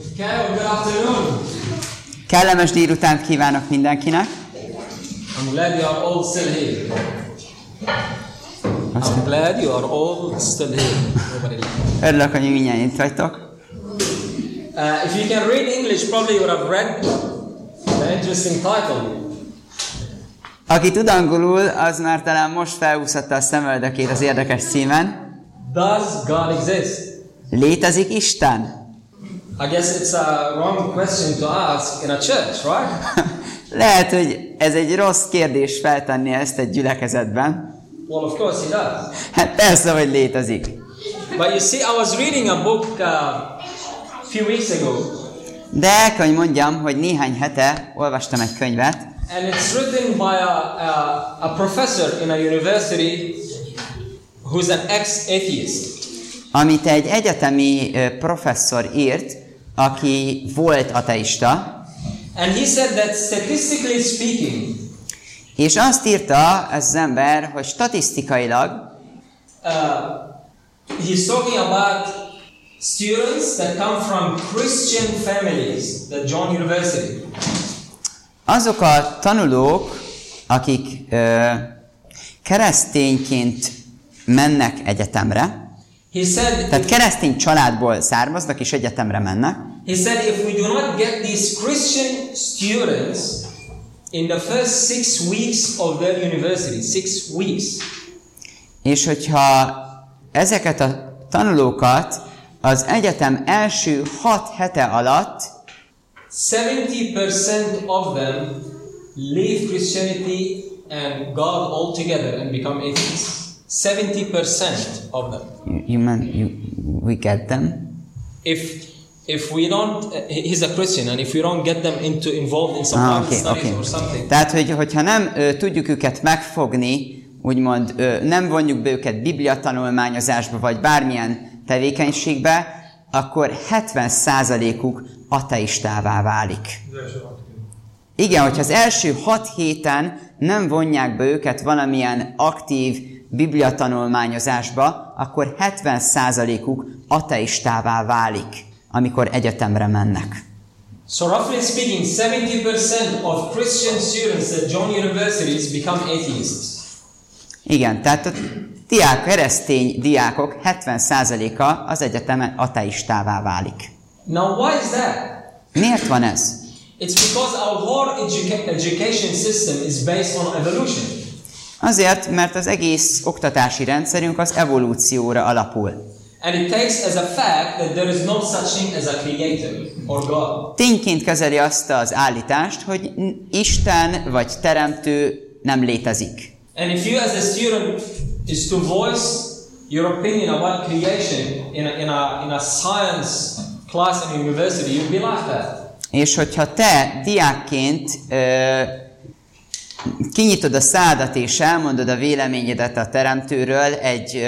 Okay, good afternoon. Kellemes délutánt kívánok mindenkinek. I'm glad you are all still here. I'm glad you are all still here. Örülök, hogy mindjárt itt vagytok. If you can read English, probably you would have read the interesting title. Aki tud angolul, az már talán most felhúzhatta a szemöldökét az érdekes címen. Does God exist? Létezik Isten? I guess it's a wrong question to ask in a church, right? Lehet, hogy ez egy rossz kérdés feltenni ezt egy gyülekezetben. Well, of course he does. Hát persze, hogy létezik. But you see, I was reading a book a few weeks ago. De el kell, hogy mondjam, hogy néhány hete olvastam egy könyvet. And it's written by a professor in a university who's an ex-atheist. Amit egy egyetemi professzor írt, aki volt ateista. And he said that statistically speaking, És azt írta ez az ember, hogy statisztikailag he's talking about students that come from Christian families that join university. azok a tanulók, akik keresztényként mennek egyetemre, He said, tehát keresztény családból származnak és egyetemre mennek, he said if we do not get these Christian students in the first 6 weeks of their university, 6 weeks, és hogyha ezeket a tanulókat az egyetem első 6 hete alatt 70% of them leave Christianity and God altogether and become atheists. 70% of them. we get them. If we don't, he's a Christian, and if we don't get them involved in some Bible studies or something. Tehát, hogyha nem tudjuk őket megfogni, úgymond nem vonjuk be őket bibliatanulmányozásba, vagy bármilyen tevékenységbe, akkor 70%-uk ateistává válik. Igen, hogyha az első 6 héten nem vonják be őket valamilyen aktív bibliatanulmányozásba, akkor 70%-uk ateistává válik, amikor egyetemre mennek. So roughly speaking, 70% of Christian students that join universities become atheists. Igen, tehát a keresztény diákok 70%-a az egyetemen ateistává válik. Now why is that? Miért van ez? It's because our whole education system is based on evolution. Azért, mert az egész oktatási rendszerünk az evolúcióra alapul. And it takes as a fact that there is no such thing as a creator or God. Tényként kezeli azt az állítást, hogy Isten vagy teremtő nem létezik. And if you as a student is to voice your opinion about creation in a science class in university, you'll be laughed at. És hogyha te diákként kinyitod a szádat és elmondod a véleményedet a teremtőről egy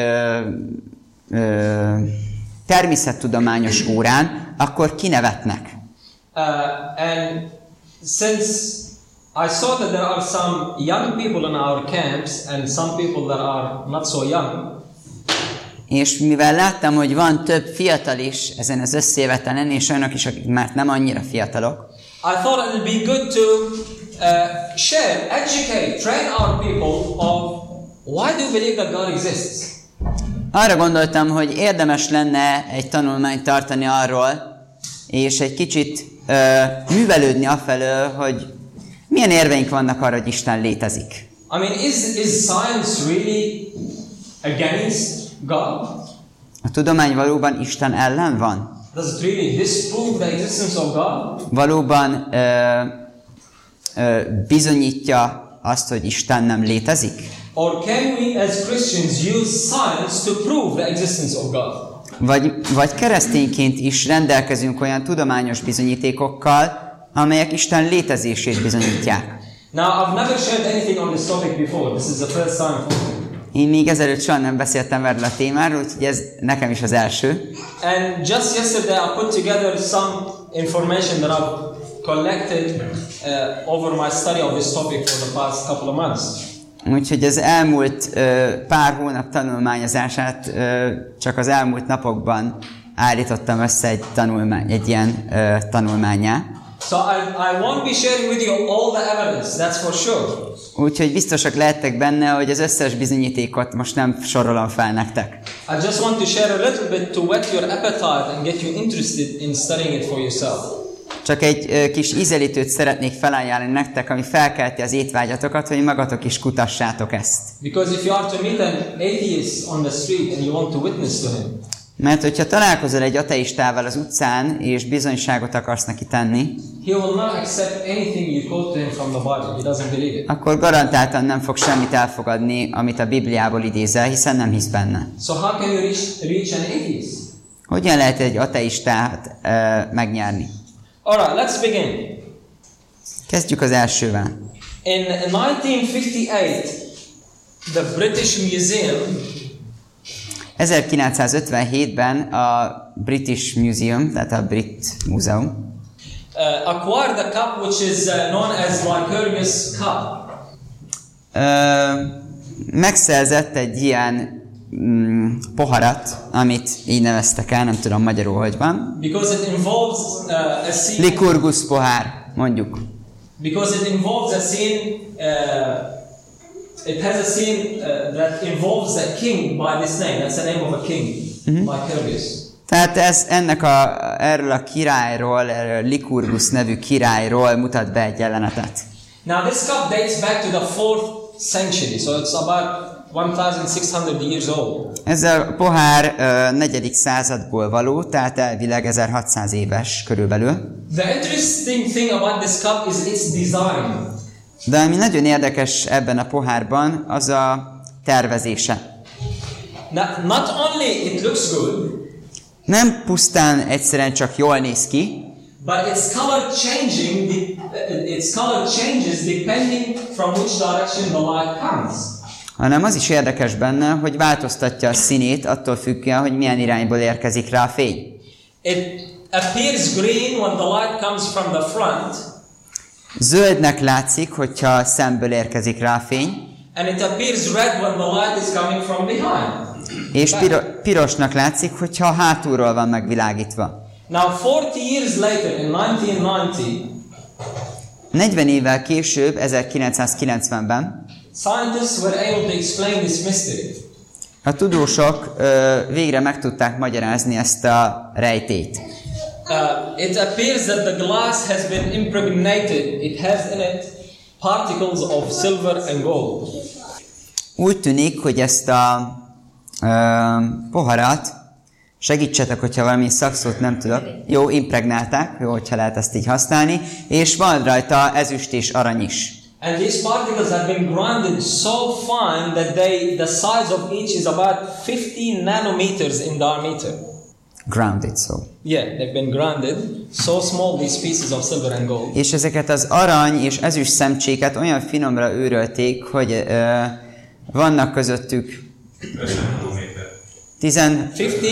természettudományos órán, akkor kinevetnek. And since I saw that there are some young people in our camps and some people that are not so young. És mivel láttam, hogy van több fiatal is ezen az összejövetelen, és olyanok is, akik már nem annyira fiatalok, I thought it would be good to share, educate, train our people of why do you believe that God exists? Arra gondoltam, hogy érdemes lenne egy tanulmányt tartani arról, és egy kicsit művelődni afelől, hogy milyen érveink vannak arra, hogy Isten létezik. I mean, is science really against God? A tudomány valóban Isten ellen van? Does it really disprove the existence of God? Valóban bizonyítja azt, hogy Isten nem létezik? Or can we as Christians use science to prove the existence of God? Vagy keresztényként is rendelkezünk olyan tudományos bizonyítékokkal, amelyek Isten létezését bizonyítják. Now, I've never shared anything on this topic before. This is the first time for me. Én még ezelőtt soha nem beszéltem erről a témáról, úgyhogy ez nekem is az első. And just yesterday I put together some information that I've collected over my study of this topic for the past couple of months. Úgyhogy az elmúlt pár hónap tanulmányozását csak az elmúlt napokban állítottam össze egy ilyen tanulmánnyá. So I won't be sharing with you all the evidence, that's for sure. Úgyhogy biztosak lehettek benne, hogy az összes bizonyítékot most nem sorolom fel nektek. I just want to share a little bit to whet your appetite and get you interested in studying it for yourself. Csak egy kis ízelítőt szeretnék felajánlani nektek, ami felkelti az étvágyatokat, hogy magatok is kutassátok ezt. Because if you are to meet an atheist on the street and you want to witness to him, mert hogyha találkozol egy ateistával az utcán, és bizonyságot akarsz neki tenni, he will not accept anything you quote to him from the Bible. He doesn't believe it. akkor garantáltan nem fog semmit elfogadni, amit a Bibliából idézel, hiszen nem hisz benne. So how can you reach an atheist? Hogyan lehet egy ateistát megnyerni? Alright, let's begin. Kezdjük az elsővel. In 1958, the British Museum 1957-ben a British Museum, tehát a Brit Múzeum acquired a cup which is known as Lycurgus Cup. Megszerzett egy ilyen poharat, amit így neveztek el, nem tudom magyarul, hogy van. Because it involves a scene. Lycurgus pohár, mondjuk. Because it involves a scene. It has a scene that involves a king by this name. That's the name of a king, Lycurgus. Tehát erről a királyról, Lycurgus nevű királyról mutat be egy jelenetet. Now this cup dates back to the 4th century, so it's about 1600 years old. Ez a pohár 4. századból való, tehát elvileg 1600 éves körülbelül. The interesting thing about this cup is its design. De ami nagyon érdekes ebben a pohárban, az a tervezése. Now, not only it looks good, nem pusztán egyszerűen csak jól néz ki, but its color changes depending from which direction the light comes. hanem az is érdekes benne, hogy változtatja a színét attól függően, hogy milyen irányból érkezik rá a fény. It appears green when the light comes from the front. Zöldnek látszik, hogyha szemből érkezik rá a fény. And it appears red when the light is coming from behind. És pirosnak látszik, hogyha hátulról van megvilágítva. Now 40 years later, in 1990, 40 évvel később, 1990-ben, scientists were able to explain this mystery. a tudósok végre meg tudták magyarázni ezt a rejtélyt. It appears that the glass has been impregnated. It has in it particles of silver and gold. Úgy tűnik, hogy ezt a poharat, segítsetek, hogyha valami szakszót nem tudok. Jó, impregnálták, jó, hogyha lehet ezt így használni, és van rajta ezüst és arany is. And these particles have been grounded so fine that the size of each is about 50 nanometers in diameter. Grounded, so. Yeah, they've been grounded so small, these pieces of silver and gold. És ezeket az arany és ezüst szemcséket olyan finomra őrölték, hogy vannak közöttük 50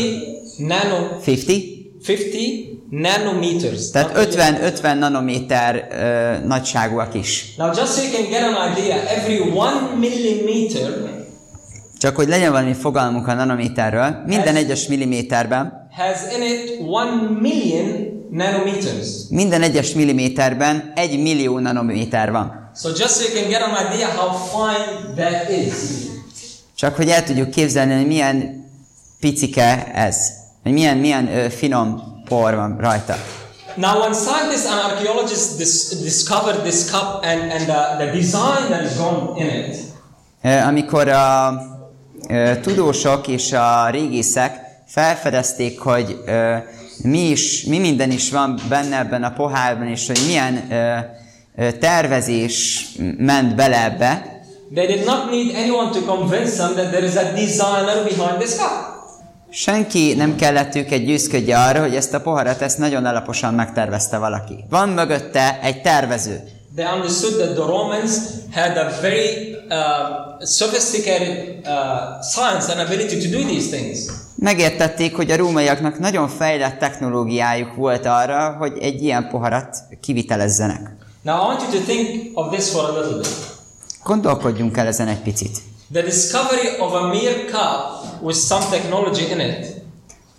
nanometers. Tehát 50 nanométer nagyságúak is. Now just so you can get an idea, every 1 millimeter, csak hogy legyen valami fogalmunk a nanométerről, minden egyes milliméterben has in it 1 million nanometers. Minden egyes milliméterben 1 millió nanométer van. So just so you can get an idea how fine that is. Csak hogy el tudjuk képzelni, hogy milyen picike ez, hogy milyen finom por van rajta. Now when scientists and archaeologists discovered this cup and the design that is gone in it. Amikor a tudósok és a régészek felfedezték, hogy mi minden is van benne ebben a pohárban, és hogy milyen tervezés ment bele ebbe. They did not need anyone to convince them that there is a designer behind this cup. Senki nem kellett őket győzködje arra, hogy ezt a poharat nagyon alaposan megtervezte valaki. Van mögötte egy tervező. They understood that the Romans had a very sophisticated science and ability to do these things. Megértették, hogy a rómaiaknak nagyon fejlett technológiájuk volt arra, hogy egy ilyen poharat kivitelezzenek. Now I want you to think of this for a little bit. Gondolkodjunk el ezen egy picit. The discovery of a mere cup with some technology in it.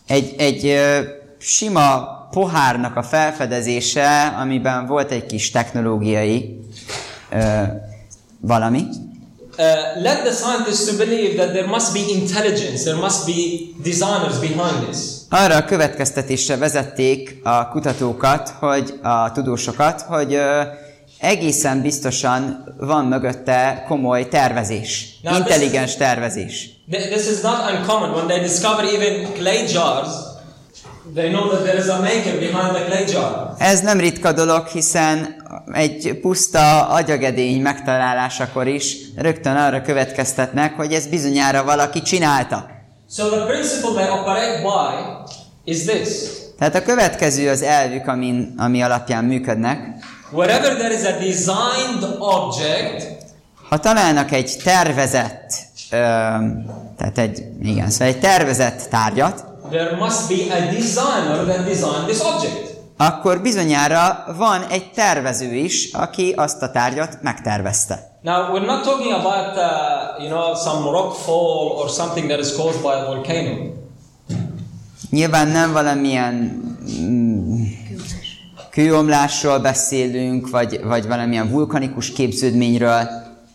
egy sima pohárnak a felfedezése, amiben volt egy kis technológiai valami. Led the scientists to believe that there must be intelligence, there must be designers behind this. Arra a következtetésre vezették a kutatókat, a tudósokat, hogy egészen biztosan van mögötte komoly tervezés, intelligens tervezés. This is not uncommon. When they discover even clay jars, they know that there is a maker behind the clay jar. Ez nem ritka dolog, hiszen egy puszta agyagedény megtalálásakor is rögtön arra következtetnek, hogy ez bizonyára valaki csinálta. So the principle they operate by is this. Tehát a következő az elvük, ami alapján működnek. Wherever there is a designed object, ha találnak egy tervezett, egy tervezett tárgyat, there must be a designer that designed this object. Akkor bizonyára van egy tervező is, aki azt a tárgyat megtervezte. Now we're not talking about some rock fall or something that is caused by a volcano. Nyilván nem valamilyen kőomlásról beszélünk, vagy valamilyen vulkanikus képződményről.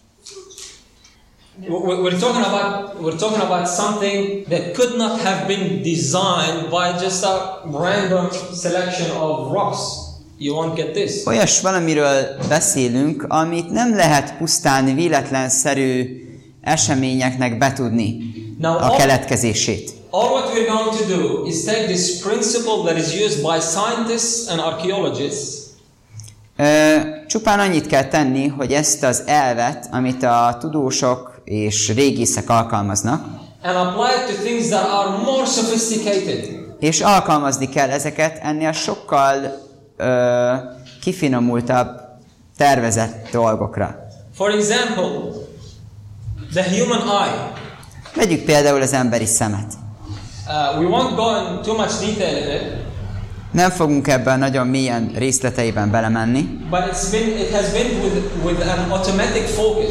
We're talking about something that could not have been designed by just a random selection of rocks. You won't get this. Olyas valamiről beszélünk, amit nem lehet pusztán véletlenszerű eseményeknek betudni a keletkezését. All what we're going to do is take this principle that is used by scientists and archaeologists. Csupán annyit kell tenni, hogy ezt az elvet, amit a tudósok és régészek alkalmaznak, and apply it to things that are more sophisticated. És alkalmazni kell ezeket ennél sokkal kifinomultabb, tervezett dolgokra. For example, the human eye. Vegyük például az emberi szemet. We won't go in too much detail in it. Nem fogunk ebben nagyon mélyen részleteiben belemenni. But it has been with an automatic focus.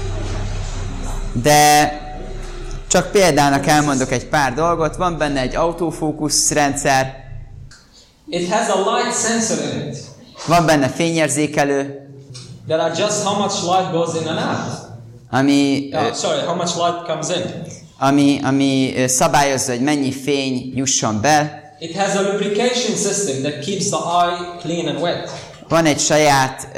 De csak példának elmondok egy pár dolgot. Van benne egy autofókusz rendszer. It has a light sensor in it. Van benne fényérzékelő. That adjusts how much light goes in and out. How much light comes in. Ami szabályozza, hogy mennyi fény jusson be. It has a lubrication system that keeps the eye clean and wet. Van egy saját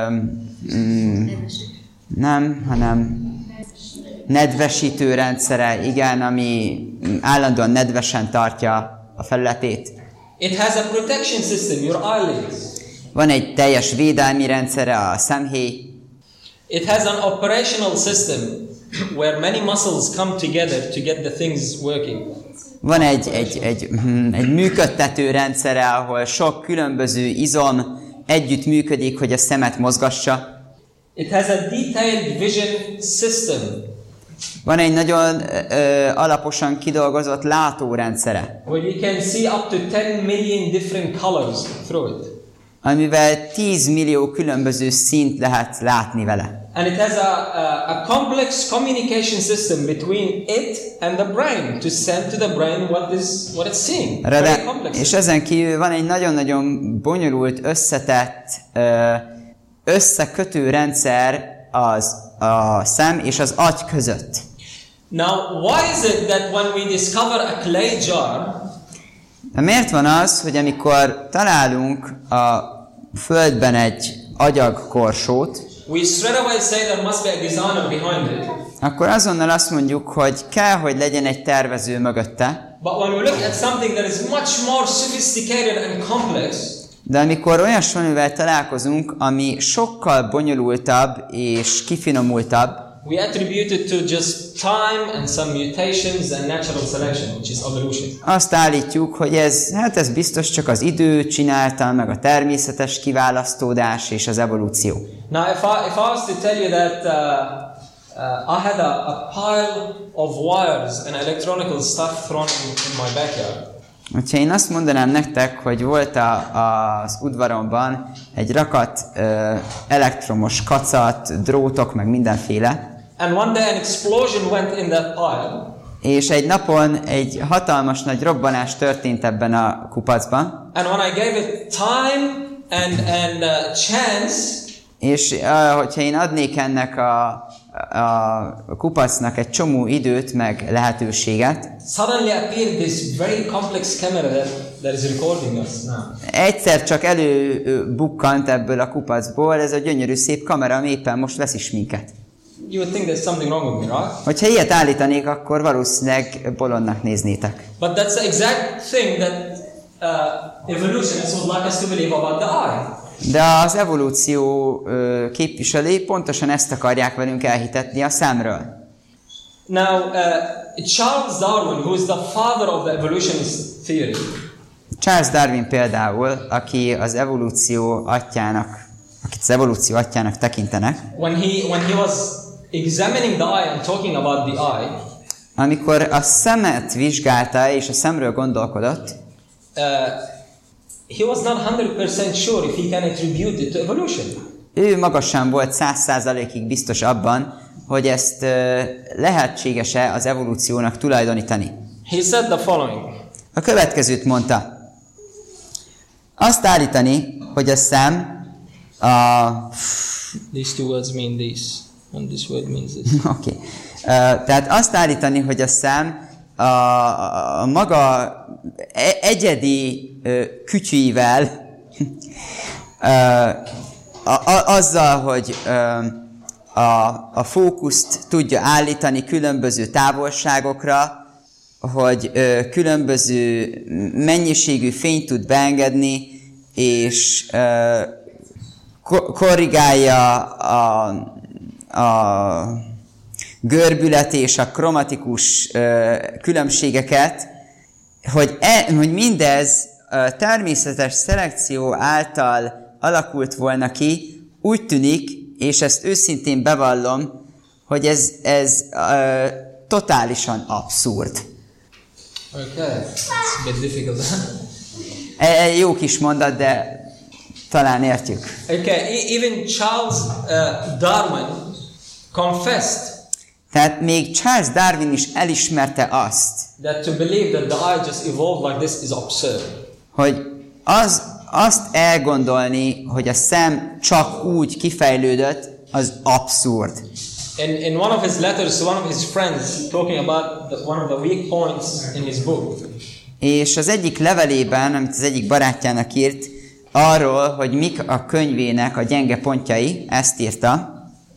nedvesítő rendszere, igen, ami állandóan nedvesen tartja a felületét. It has a protection system, your eyelids. Van egy teljes védelmi rendszere, a szemhéj. It has an operational system where many muscles come together to get the things working. Van egy működtető rendszere, ahol sok különböző izom együtt működik, hogy a szemet mozgassa. It has a detailed vision system. Van egy nagyon alaposan kidolgozott látórendszere. Where you can see up to 10 million different colors through it. Amivel 10 millió különböző színt lehet látni vele. And it has a complex communication system between it and the brain to send to the brain what it's seeing. Very complex. És ezen kívül van egy nagyon-nagyon bonyolult, összetett, összekötő rendszer a szem és az agy között. Now, why is it that when we discover a clay jar, de miért van az, hogy amikor találunk a földben egy agyagkorsót, we straight away say there must be a designer behind it. Akkor azonnal azt mondjuk, hogy kell, hogy legyen egy tervező mögötte. But when we look at something that is much more sophisticated and complex, de amikor olyas valamivel találkozunk, ami sokkal bonyolultabb és kifinomultabb, we attribute it to just time and some mutations and natural selection, which is evolution. Azt állítjuk, hogy ez biztos csak az idő csinálta, meg a természetes kiválasztódás és az evolúció. Now, if I was to tell you that I had a pile of wires and electronical stuff thrown in my backyard. Ha én azt mondanám nektek, hogy volt az udvaromban egy rakat elektromos kacat, drótok, meg mindenféle, and one day an explosion went in that pile, És egy napon egy hatalmas nagy robbanás történt ebben a kupacban. And when I gave it time and chance, És hogyha én adnék ennek a kupacnak egy csomó időt, meg lehetőséget, suddenly appeared this very complex camera that is recording us now. egyszer csak előbukkant ebből a kupacból ez a gyönyörű szép kamera, ami éppen most vesz is minket. You would think there's something wrong with me, right? Hogyha ilyet állítanék, akkor valószínűleg bolondnak néznétek. But that's the exact thing that evolutionists would like us to believe about the eye. De az evolúció képviselői pontosan ezt akarják velünk elhitetni a szemről. Now, Charles Darwin, who is the father of the evolutionist theory, Charles Darwin például, akit az evolúció atyának tekintenek, when he was examining the eye and talking about the eye, amikor a szemet vizsgálta és a szemről gondolkodott, he was not 100% sure if he can attribute it to evolution. Ő maga sem volt 100%-ig biztos abban, hogy ezt lehetséges-e az evolúciónak tulajdonítani. He said the following. A következőt mondta. Azt állítani, hogy a szem These two words mean this, and this word means this. Oké. Tehát azt állítani, hogy a szem a maga egyedi kütyűivel, azzal, hogy a fókuszt tudja állítani különböző távolságokra, hogy különböző mennyiségű fényt tud beengedni, és korrigálja a görbület és a kromatikus különbségeket, hogy mindez természetes szelekció által alakult volna ki, úgy tűnik, és ezt őszintén bevallom, hogy ez totálisan abszurd. Okay, it's a bit difficult. Jó kis mondat, de talán értjük. Okay, even Charles Darwin confessed Tehát még Charles Darwin is elismerte azt, that to believe that the eye just evolved like this is absurd. hogy azt elgondolni, hogy a szem csak úgy kifejlődött, az abszurd. In one of his letters to one of his friends, talking about one of the weak points in his book. És az egyik levelében, amit az egyik barátjának írt, arról, hogy mik a könyvének a gyenge pontjai, ezt írta.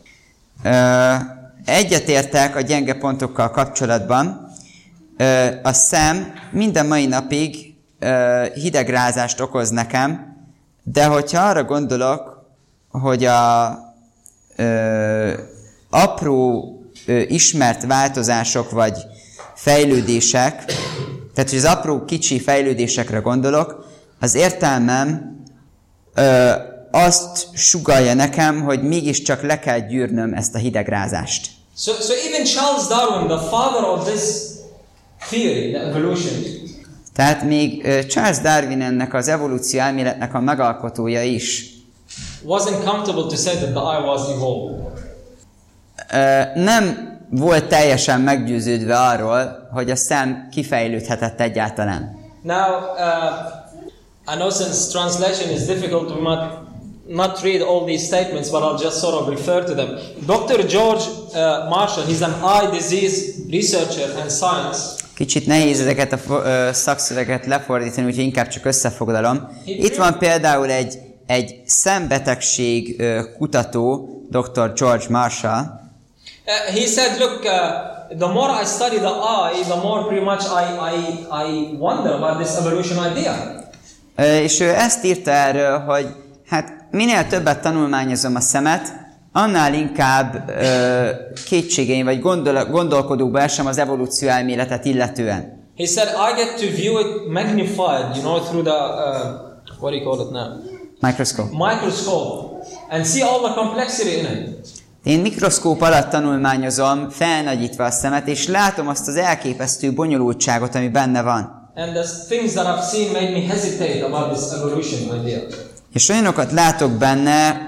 Egyetértek a gyenge pontokkal kapcsolatban. A szem minden mai napig hidegrázást okoz nekem, de hogyha arra gondolok, hogy apró ismert változások vagy fejlődések, tehát hogy az apró kicsi fejlődésekre gondolok, az értelmem azt sugallja nekem, hogy mégiscsak le kell gyűrnöm ezt a hidegrázást. So even Charles Darwin, the father of this theory, the evolution, tehát még Charles Darwin ennek az evolúció elméletnek a megalkotója is wasn't comfortable to say that the eye was evolved. Nem volt teljesen meggyőződve arról, hogy a szem kifejlődhetett egyáltalán. Now, I know since translation is difficult, we might not read all these statements, but I'll just sort of refer to them. Dr. George Marshall, he's an eye disease researcher and science. Kicsit nehéz ezeket a szakszöveket lefordítani, úgyhogy inkább csak összefoglalom. Itt van például egy szembetegség kutató, Dr. George Marshall. He said, look, the more I study the eye, the more pretty much I wonder about this evolution idea. És ő ezt írta erről, hogy hát minél többet tanulmányozom a szemet, annál inkább kétségeim vagy gondolkodókba esem az evolúció elméletet illetően. He said, I get to view it magnified, through the, what do you call it now? Microscope. And see all the complexity in it. Én mikroszkóp alatt tanulmányozom, felnagyítva a szemet, és látom azt az elképesztő bonyolultságot, ami benne van. And the things that I've seen made me hesitate about this evolution idea. És olyanokat látok benne,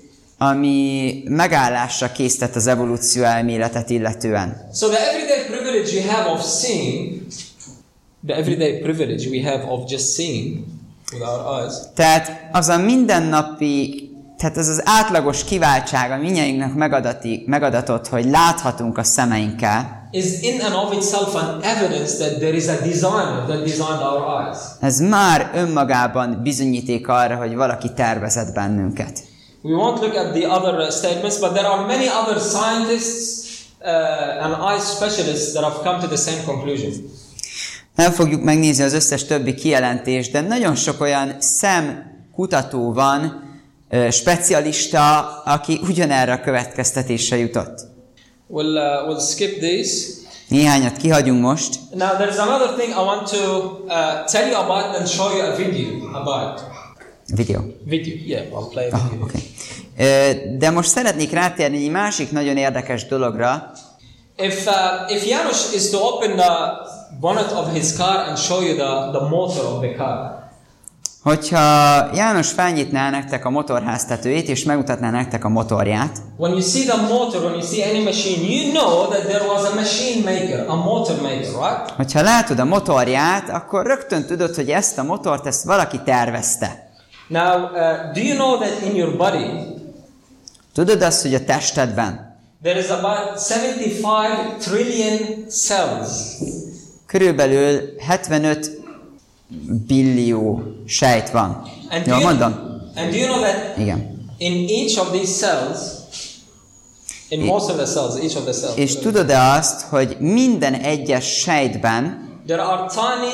ami megállásra késztet az evolúció elméletet illetően. So the everyday privilege we have of seeing, the everyday privilege we have of just seeing with our eyes. Tehát az a mindennapi, tehát ez az átlagos kiváltság, ami mindnyájunknak megadatott, hogy láthatunk a szemeinkkel, is in and of itself an evidence that there is a designer that designed our eyes. Ez már önmagában bizonyíték arra, hogy valaki tervezett bennünket. We won't look at the other statements, but there are many other scientists and eye specialists that have come to the same conclusion. Nem fogjuk megnézni az összes többi kijelentést, de nagyon sok olyan szemkutató van, specialista, aki ugyanerre a következtetésre jutott. We'll skip these. Néhányat kihagyunk most. Now there's another thing I want to tell you about and show you a video about. Video, yeah, I'll play a video. Okay. De most szeretnék rátérni egy másik nagyon érdekes dologra. If Janos is to open the bonnet of his car and show you the motor of the car. Hogyha János felnyitná nektek a motorháztetőjét, és megmutatná nektek a motorját. When you see the motor, when you see any machine, you know that there was a machine maker, a motor maker, right? Hogyha látod a motorját, akkor rögtön tudod, hogy ezt a motort, ezt valaki tervezte. Now, do you know that in your body, tudod azt, hogy a testedben there is about 75 trillion cells. Körülbelül 75 billió sejt van. Jól mondom? And do you know that igen. In each of these cells, in most of the cells, each of the cells. És tudod-e azt, hogy minden egyes sejtben there are tiny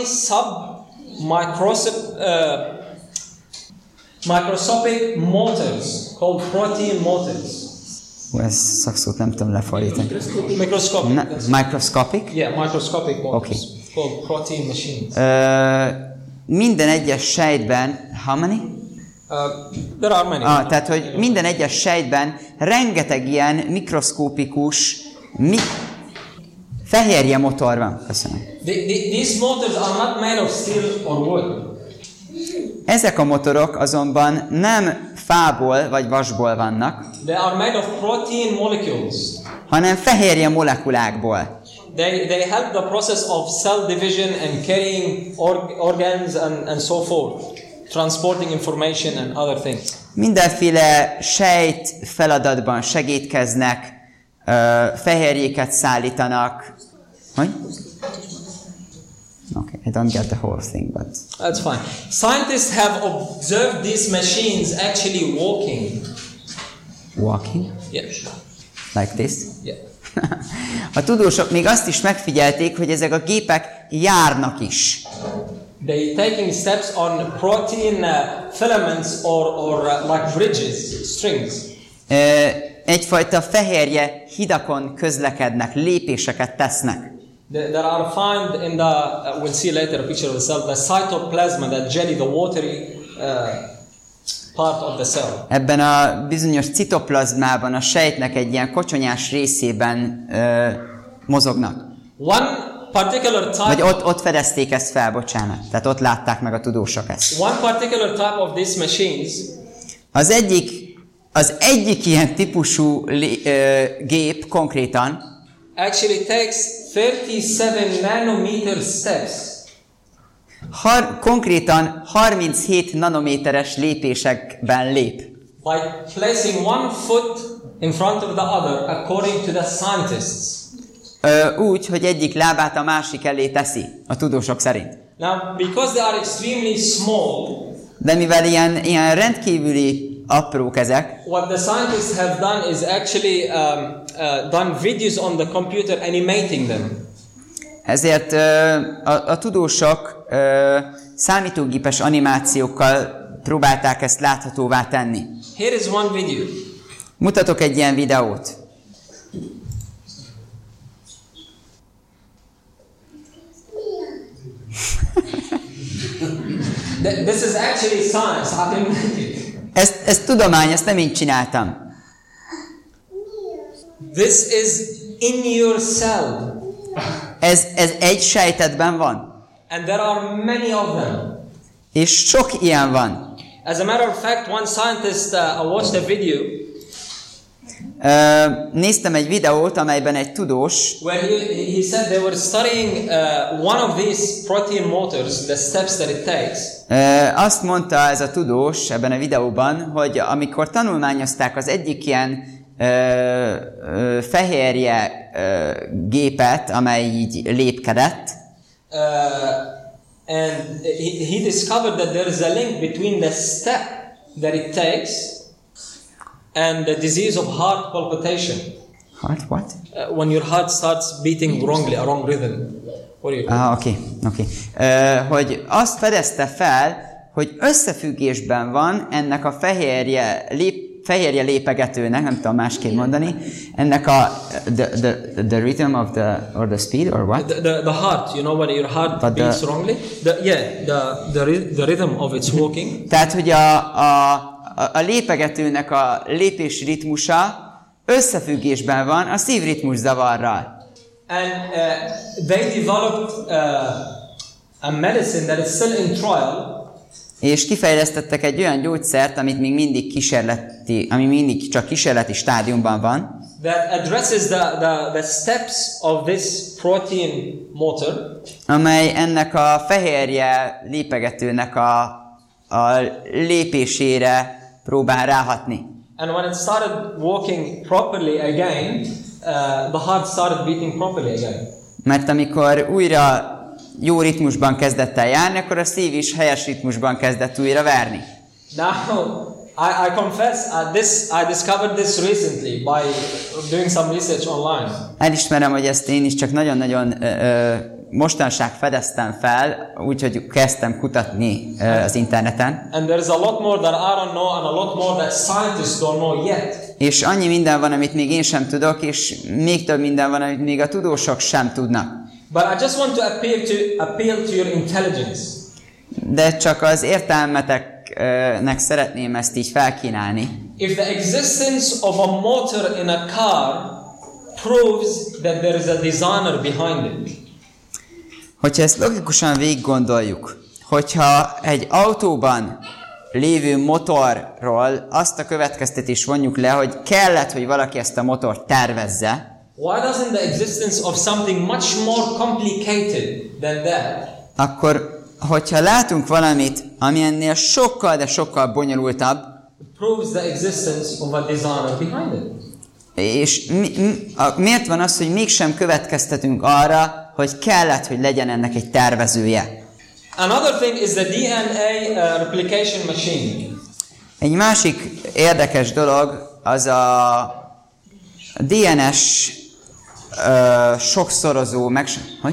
microscopic motors called protein motors. Ez szakszót nem tudom lefordítani. Microscopic? Yeah, microscopic motors. Called protein machines. Minden egyes sejtben, how many? There are many. Tehát, hogy minden egyes sejtben rengeteg ilyen mikroszkópikus fehérje motor van. Köszönöm. These motors are not made of steel or wood. Ezek a motorok azonban nem fából vagy vasból vannak, they are made of protein molecules, hanem fehérje molekulákból. They help the process of cell division and carrying organs and so forth, transporting information and other things. Mindenféle sejt feladatban segítkeznek, fehérjéket szállítanak. Hogy? Okay, I don't get the whole thing, but that's fine. Scientists have observed these machines actually walking. Walking? Yeah. Like this? Yeah. A tudósok még azt is megfigyelték, hogy ezek a gépek járnak is. They taking steps on protein filaments or like bridges, strings. Egyfajta fehérje hidakon közlekednek, lépéseket tesznek. There are found in the we'll see later a picture of the cell, the cytoplasma, that jelly, the watery part of the cell. Ebben a bizonyos citoplazmában a sejtnek egy ilyen kocsonyás részében mozognak. One particular type. Vagy ott fedezték ezt fel, bocsánat. Tehát ott látták meg a tudósok ezt. One particular type of these machines. Az egyik ilyen típusú gép konkrétan actually takes 37 nanometer steps. Konkrétan 37 nanométeres lépésekben lép. By placing one foot in front of the other, according to the scientists. Úgy, hogy egyik lábát a másik elé teszi, a tudósok szerint. Now, because they are extremely small, de mivel ilyen rendkívüli aprók ezek, what the scientists have done is actually done videos on the computer animating them. Ezért a tudósok számítógépes animációkkal próbálták ezt láthatóvá tenni. Here is one video. Mutatok egy ilyen videót. This is actually science. I didn't make it. Ez tudomány, ezt nem én csináltam. This is in your cell. Ez egy sejtetben van. And there are many of them. És sok ilyen van. As a matter of fact, one scientist watched a video. Néztem egy videót, amelyben egy tudós where he said they were studying one of these protein motors, the steps that it takes. Azt mondta ez a tudós ebben a videóban, hogy amikor tanulmányozták az egyik ilyen fehérje gépet, amely így lépkedett, and he discovered that there is a link between the step that it takes and the disease of heart palpitation. Heart what? When your heart starts beating wrongly, a wrong rhythm. What do you Oké. Hogy azt fedezte fel, hogy összefüggésben van ennek a fehérje lépegetőnek, nem tudom másképp mondani, ennek a the rhythm of the speed or what? The heart, you know when your heart beats wrongly? The rhythm of its walking. Tehát, hogy a lépegetőnek a lépési ritmusa összefüggésben van a szívritmus zavarral. And they developed a medicine that is still in trial. És kifejlesztettek egy olyan gyógyszert, amit még mindig csak kísérleti stádiumban van. That addresses the steps of this protein motor. Amely ennek a fehérje lépegetőnek a lépésére próbál ráhatni. And when it started walking properly again, the heart started beating properly again. Mert amikor újra jó ritmusban kezdett el járni, akkor a szív is helyes ritmusban kezdett újra verni. Now, I confess, I discovered this recently by doing some research online. Elismerem, hogy ezt én is csak nagyon-nagyon mostanság fedeztem fel, úgyhogy kezdtem kutatni az interneten. And there's a lot more that I don't know and a lot more that scientists don't know yet. És annyi minden van, amit még én sem tudok, és még több minden van, amit még a tudósok sem tudnak. But I just want to appeal to your intelligence. De csak az értelmeteknek szeretném ezt így felkínálni. If the existence of a motor in a car proves that there is a designer behind it. Hogyha ezt logikusan végig gondoljuk, hogyha egy autóban lévő motorról azt a következtetést vonjuk le, hogy kellett, hogy valaki ezt a motort tervezze, why doesn't the existence of something much more complicated than that? Akkor, hogyha látunk valamit, ami ennél sokkal, de sokkal bonyolultabb, proves the existence of a designer behind it. És miért van az, hogy mégsem következtetünk arra, hogy kellett, hogy legyen ennek egy tervezője? Another thing is the DNA replication machine. Egy másik érdekes dolog az a DNS sokszorozó Hogy?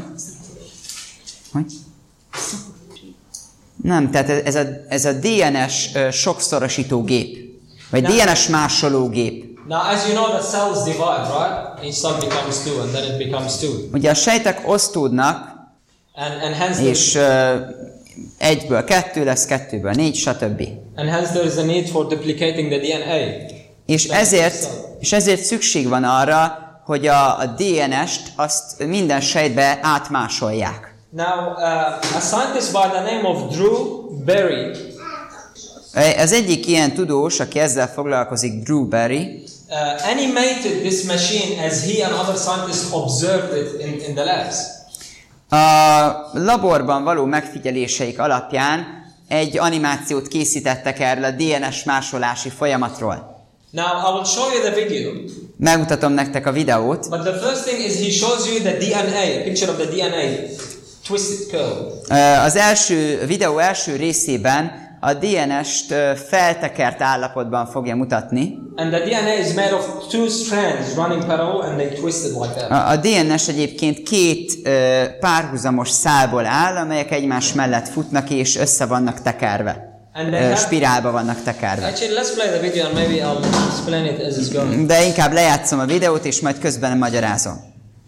Nem, tehát ez a DNS sokszorosító gép, vagy DNS másoló gép. Now, as you know, the cells divide, right? Each cell becomes two, and then it becomes two. Ugye a sejtek osztódnak, and hence és egyből 2 lesz, 2-ből 4, stb. And hence there is a need for duplicating the DNA. És ezért szükség van arra, hogy a DNS-t azt minden sejtbe átmásolják. Now, a scientist by the name of Drew Berry. Az egyik ilyen tudós, aki ezzel foglalkozik, Drew Berry, animated this machine as he and other scientists observed it in the labs. A laborban való megfigyeléseik alapján egy animációt készítettek erről a DNS másolási folyamatról. Now I will show you the video. Megmutatom nektek a videót. But the first thing is he shows you the DNA, a picture of the DNA, twisted curve. Az videó első részében a DNS-t feltekert állapotban fogja mutatni. And the DNA is made of two strands running parallel and they twisted like that. A DNS egyébként 2 párhuzamos szálból áll, amelyek egymás mellett futnak és össze vannak tekerve. Spirálba vannak tekerve. Actually, let's play the video and maybe I'll explain it as it's going. De inkább lejátszom a videót és majd közben magyarázom.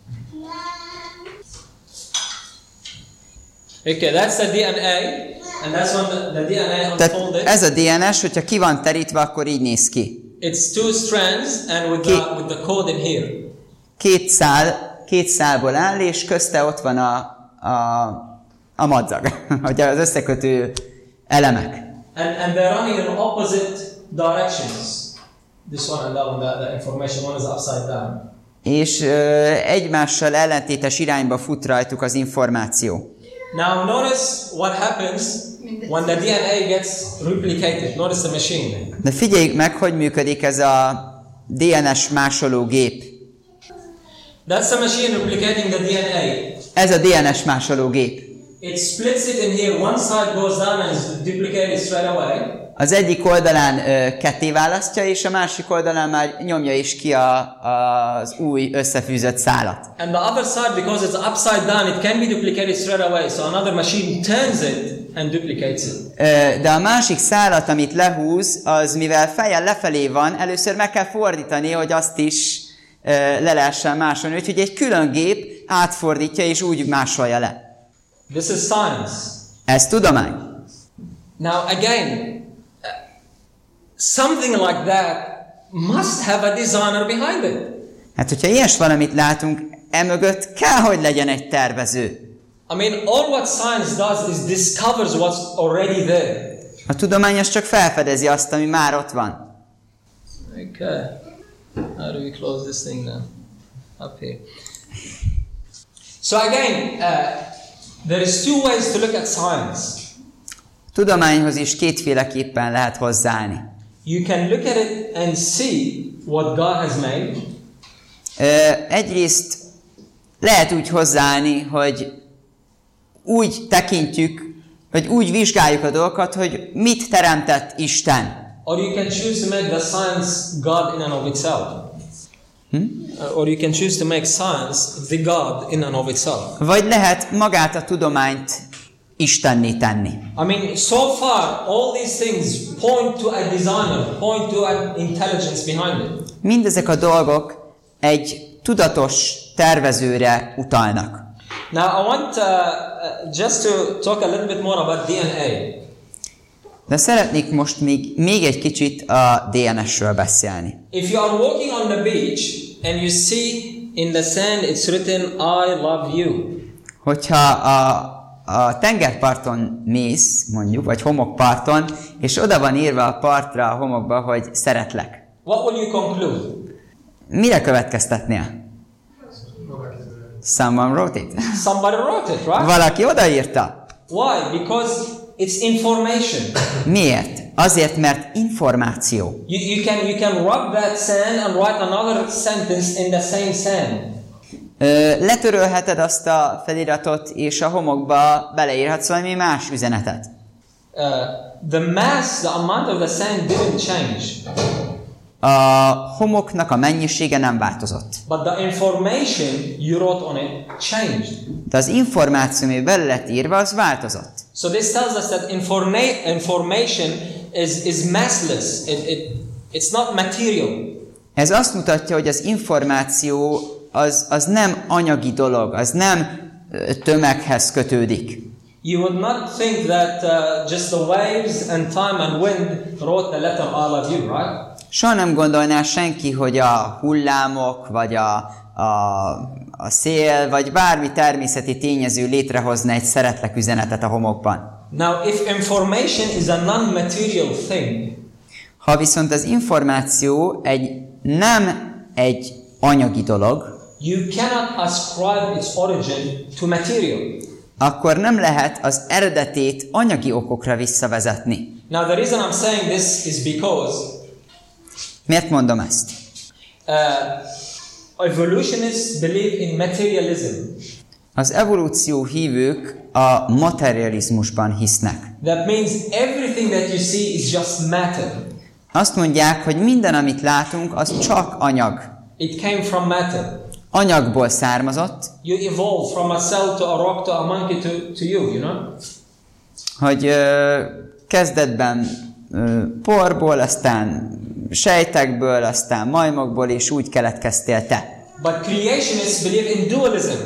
Okay, that's the DNA. And that's when the DNA unfolded. Ez a DNS, hogyha ki van terítve, akkor így néz ki. It's two strands and with the code in here. 2 szálból áll, és közte ott van a madzag, vagy az összekötő elemek. And they're running in opposite directions. This one and that one, the information one is upside down. És egymással ellentétes irányba fut rajtuk az információ. Now notice what happens when the DNA gets replicated. Notice the machine. De figyeljük meg, hogy működik ez a DNS másoló gép. That's the machine replicating the DNA. Ez a DNS másoló gép. It splits it in here. One side goes down and is duplicated straight away. Az egyik oldalán ketté választja, és a másik oldalán már nyomja is ki az új összefűzött szálat. And the other side, because it's upside down, it can be duplicated straight away. So another machine turns it and duplicates it. De a másik szálat, amit lehúz, az mivel fejjel lefelé van, először meg kell fordítani, hogy azt is le lehessen másolni. Úgyhogy egy külön gép átfordítja és úgy másolja le. This is science. Ez tudomány. Now again, something like that must have a designer behind it. Hát, hogyha ilyes valamit látunk, emögött kell, hogy legyen egy tervező. I mean, all what science does is discovers what's already there. A tudomány az csak felfedezi azt, ami már ott van. Okay. How do we close this thing now? Up here. So again, there is two ways to look at science. Tudományhoz is kétféleképpen lehet hozzáállni. You can look at it and see what God has made. Egyrészt lehet úgy hozzáállni, hogy úgy tekintjük, vagy úgy vizsgáljuk a dolgokat, hogy mit teremtett Isten. Or you can choose to make the science God in and of itself. Or you can choose to make science the God in and of itself. Vagy lehet magát a tudományt Istenné tenni. I mean, so far, all these things point to a designer, point to an intelligence behind it. Mindezek a dolgok egy tudatos tervezőre utalnak. Now, I want just to talk a little bit more about DNA. De szeretnék most még egy kicsit a DNS-ről beszélni. If you are walking on the beach and you see in the sand it's written I love you. Hogyha a tengerparton mész, mondjuk, vagy homokparton, és oda van írva a partra, a homokba, hogy szeretlek. What will you conclude? Mire következtetnél? Someone wrote it. Somebody wrote it, right? Valaki odaírta. Why? Because it's information. Miért? Azért, mert információ. You can rub that sand and write another sentence in the same sand. Letörölheted azt a feliratot, és a homokba beleírhatsz valami más üzenetet. The mass, the amount of the sand didn't change. A homoknak a mennyisége nem változott. But the information you wrote on it changed. De az információ, ami bele lett írva, az változott. So this tells us that information is massless. It's not material. Ez azt mutatja, hogy az információ az nem anyagi dolog, az nem tömeghez kötődik. You would not think that just the waves and time and wind wrote the letter I love you, right? Soha nem gondolná senki, hogy a hullámok, vagy a szél, vagy bármi természeti tényező létrehozna egy szeretlek üzenetet a homokban. Now, if information is a non-material thing, ha viszont az információ nem egy anyagi dolog, you cannot ascribe its origin to material. Akkor nem lehet az eredetét anyagi okokra visszavezetni. Now, the reason I'm saying this is because miért mondom ezt? Evolutionists believe in materialism. Az evolúció hívők a materializmusban hisznek. That means everything that you see is just matter. Azt mondják, hogy minden, amit látunk, az csak anyag. It came from matter. Anyagból származott. You evolved from a cell to a rock to a monkey to you, you know? Hogy kezdetben porból, aztán sejtekből, aztán majmokból, és úgy keletkeztél te. But creationists believe in dualism.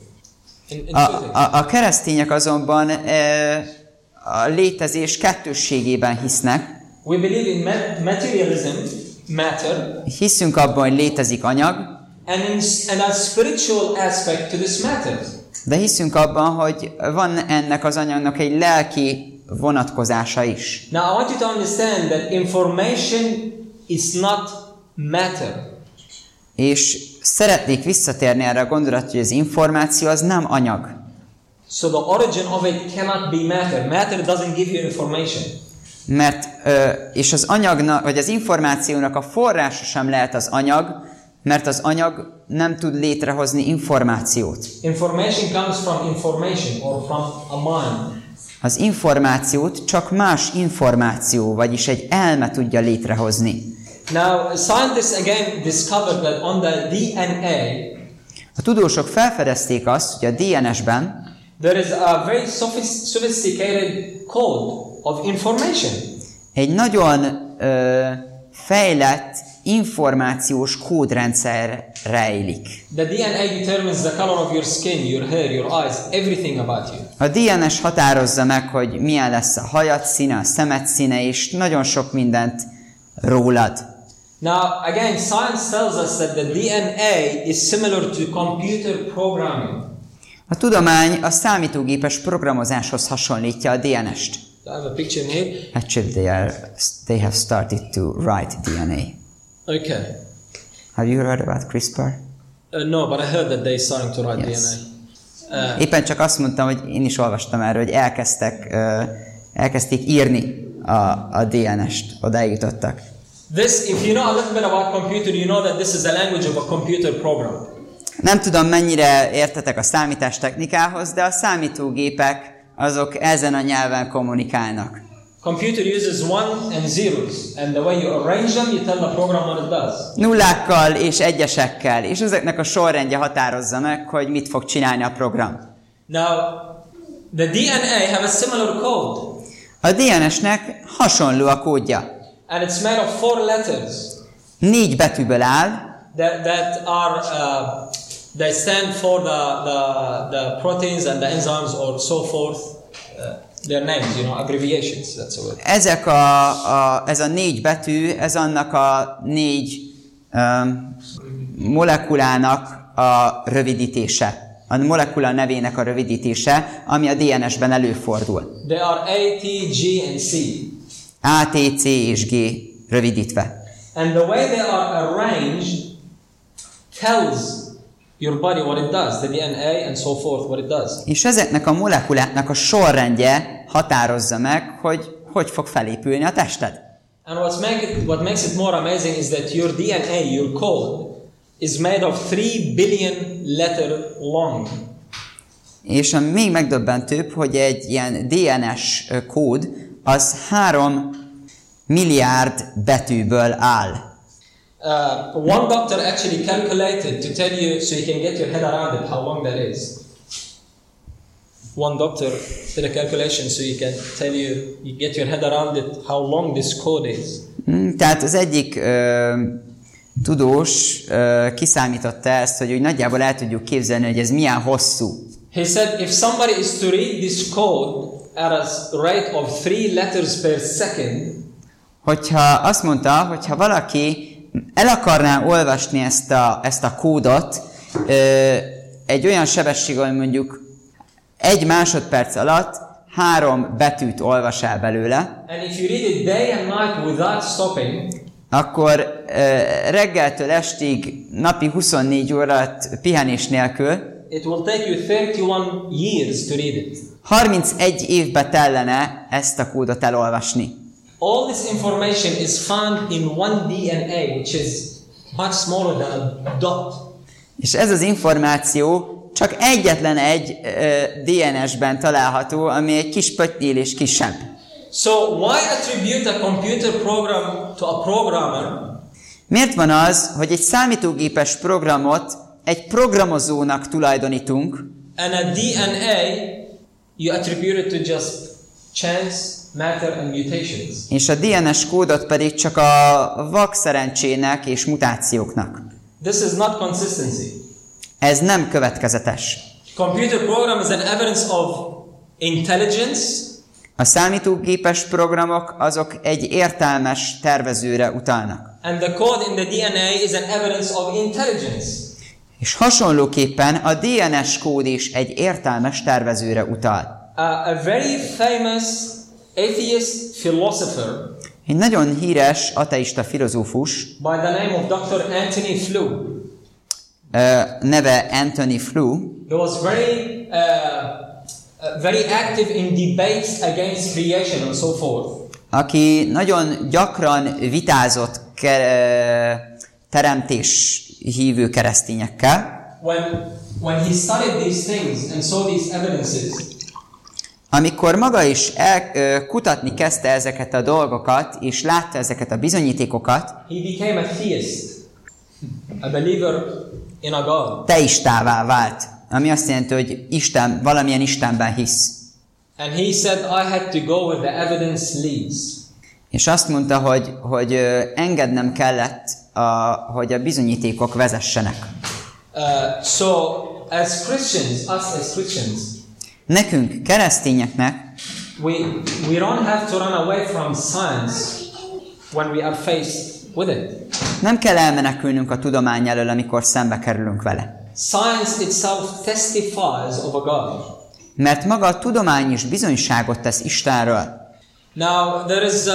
A keresztények azonban a létezés kettősségében hisznek. We believe in materialism, matter. Hiszünk abban, hogy létezik anyag. And a spiritual aspect to this matter. De hiszünk abban, hogy van ennek az anyagnak egy lelki vonatkozása is. Now I want you to understand that information is not matter. És szeretnék visszatérni erre a gondolatra, hogy az információ az nem anyag. So the origin of it cannot be matter. Matter doesn't give you information. Mert, és az anyagnak, vagy az információnak a forrása sem lehet az anyag, mert az anyag nem tud létrehozni információt. Information comes from information or from a mind. Az információt csak más információ, vagyis egy elme tudja létrehozni. Now, scientists again discovered that on the DNA, A tudósok felfedezték azt, hogy a DNS-ben there is a very sophisticated code of information. egy nagyon fejlett információs kódrendszer rejlik. The DNA determines the color of your skin, your hair, your eyes, everything about you. A DNS határozza meg, hogy milyen lesz a hajad színe, a szemed színe, és nagyon sok mindent rólad. Now, again, science tells us that the DNA is similar to computer programming. A tudomány a számítógépes programozáshoz hasonlítja a DNS-t. I have a picture here. Actually, they have started to write DNA. Okay. Have you heard about CRISPR? No, but I heard that they're starting to write Yes. DNA. Éppen csak azt mondtam, hogy én is olvastam erről, hogy elkezdték írni a DNS-t, odáig jutottak. This, if you know a little bit about computer, you know that this is the language of a computer program. Nem tudom, mennyire értetek a számítástechnikához, de a számítógépek azok ezen a nyelven kommunikálnak. Computer uses one and zeros, and the way you arrange them, you tell the program what it does. Nullákkal és egyesekkel, és ezeknek a sorrendje határozza meg, hogy mit fog csinálni a program. Now, the DNA have a similar code, A DNS-nek hasonló a kódja. and it's made of 4 letters 4 betűből áll, that are they stand for the proteins and the enzymes or so forth. Their names, you know, abbreviations. That's a word. ez a 4 betű, ez annak a 4 molekulának a rövidítése. A molekula nevének a rövidítése, ami a DNS-ben előfordul. They are A, T, G, and C. A, T, C és G rövidítve. And the way they are arranged tells your body what it does, the DNA and so forth, what it does. És ezeknek a molekuláknak a sorrendje határozza meg, hogy hogy fog felépülni a tested. And what makes it more amazing is that your DNA, your code, is made of 3 billion letter long. És a még megdöbbentőbb, hogy egy ilyen DNS kód az 3 milliárd betűből áll. One doctor actually calculated to tell you, so you can get your head around it, how long that is. One doctor did a calculation so you can tell you get your head around it, how long this code is. Tehát az egyik tudós kiszámította ezt, hogy úgy nagyjából el tudjuk képzelni, hogy ez milyen hosszú. He said if somebody is to read this code at a rate of 3 letters per second, Hogyha azt mondta, hogyha valaki el akarná olvasni ezt a kódot egy olyan sebességgel, hogy mondjuk 1 másodperc alatt 3 betűt olvas el belőle, and if you read it day and night without stopping, akkor reggeltől estig napi 24 órát pihenés nélkül it will take you 31 years to read it. 31 évbe tellene ezt a kódot elolvasni. All this information is found in one DNA, which is much smaller than a dot. És ez az információ csak egyetlen egy DNS-ben található, ami egy kis pöttyél és kisebb. So why attribute a computer program to a programmer? Miért van az, hogy egy számítógépes programot egy programozónak tulajdonítunk, And a DNA, you attribute it to just chance, matter and mutations. és a DNS kódot pedig csak a vakszerencsének és mutációknak. This is not consistency. Ez nem következetes. Computer program is an evidence of intelligence. A számítógépes programok azok egy értelmes tervezőre utalnak. And the code in the DNA is an evidence of intelligence. És hasonlóképpen a DNS kód is egy értelmes tervezőre utal. A very famous atheist philosopher. Egy nagyon híres ateista filozófus, by the name of Dr. Anthony Flew. Neve Anthony Flew, He was very active in debates against creation and so forth. aki nagyon gyakran vitázott teremtés hívő keresztényekkel. When he studied these things and saw these evidences, Amikor maga is kutatni kezdte ezeket a dolgokat, és látta ezeket a bizonyítékokat, he became a theist, a believer in a God. teistává vált, ami azt jelenti, hogy Isten, valamilyen Istenben hisz. And he said, I had to go where the evidence leads. És azt mondta, hogy engednem kellett, hogy a bizonyítékok vezessenek. So, as Christians, us as Christians, Nekünk, keresztényeknek we don't have to run away from science when we are faced with it. nem kell elmenekülnünk a tudomány elől, amikor szembe kerülünk vele. Science itself testifies of a God. Mert maga a tudomány is bizonyságot tesz Istenről. Now, there is